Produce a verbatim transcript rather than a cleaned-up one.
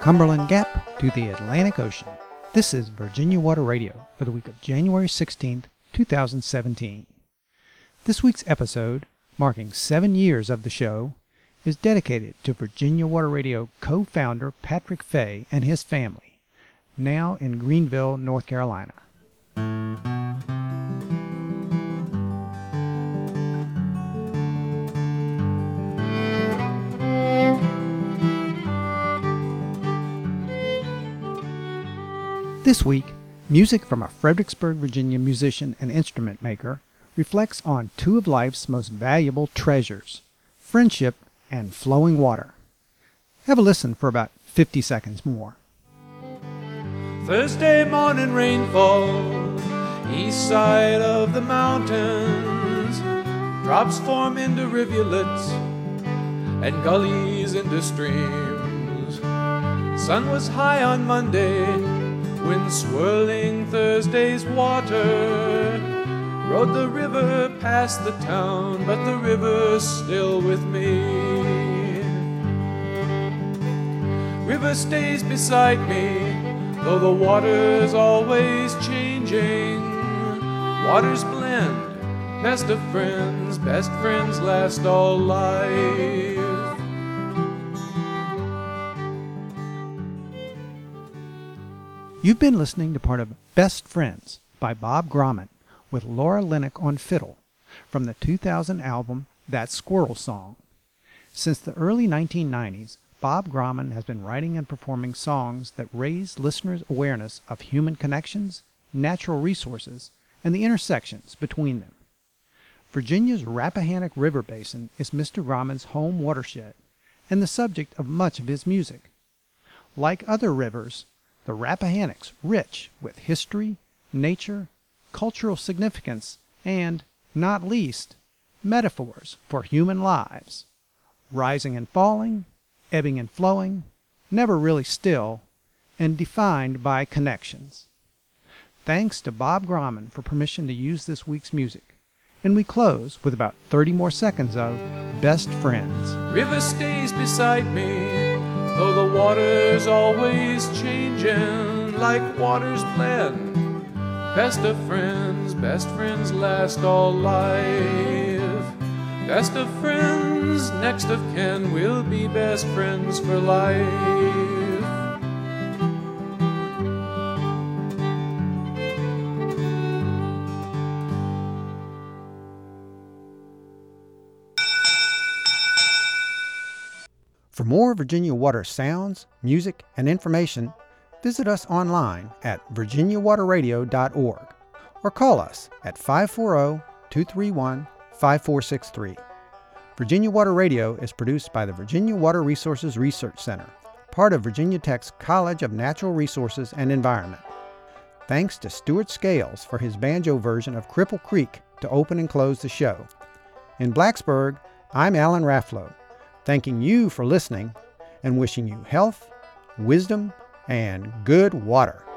Cumberland Gap to the Atlantic Ocean. This is Virginia Water Radio for the week of January sixteenth, two thousand seventeen. This week's episode, marking seven years of the show, is dedicated to Virginia Water Radio co-founder Patrick Fay and his family, now in Greenville, North Carolina. This week, music from a Fredericksburg, Virginia musician and instrument maker reflects on two of life's most valuable treasures, friendship and flowing water. Have a listen for about fifty seconds more. Thursday morning rainfall, east side of the mountains, drops form into rivulets and gullies into streams. Sun was high on Monday, when swirling Thursday's water rode the river past the town, but the river's still with me. River stays beside me, though the water's always changing. Waters blend, best of friends, best friends last all life. You've been listening to part of Best Friends by Bob Grauman with Laura Linick on fiddle from the two thousand album That Squirrel Song. Since the early nineteen nineties, Bob Grauman has been writing and performing songs that raise listeners' awareness of human connections, natural resources, and the intersections between them. Virginia's Rappahannock River Basin is Mister Grauman's home watershed and the subject of much of his music. Like other rivers, the Rappahannock's rich with history, nature, cultural significance, and, not least, metaphors for human lives. Rising and falling, ebbing and flowing, never really still, and defined by connections. Thanks to Bob Grauman for permission to use this week's music. And we close with about thirty more seconds of Best Friends. River stays beside me, though the water's always changing, like waters blend. Best of friends, best friends last all life. Best of friends, next of kin, we'll be best friends for life. For more Virginia Water sounds, music, and information, visit us online at virginia water radio dot org or call us at five four zero, two three one, five four six three. Virginia Water Radio is produced by the Virginia Water Resources Research Center, part of Virginia Tech's College of Natural Resources and Environment. Thanks to Stuart Scales for his banjo version of Cripple Creek to open and close the show. In Blacksburg, I'm Alan Rafflow, thanking you for listening and wishing you health, wisdom, and good water.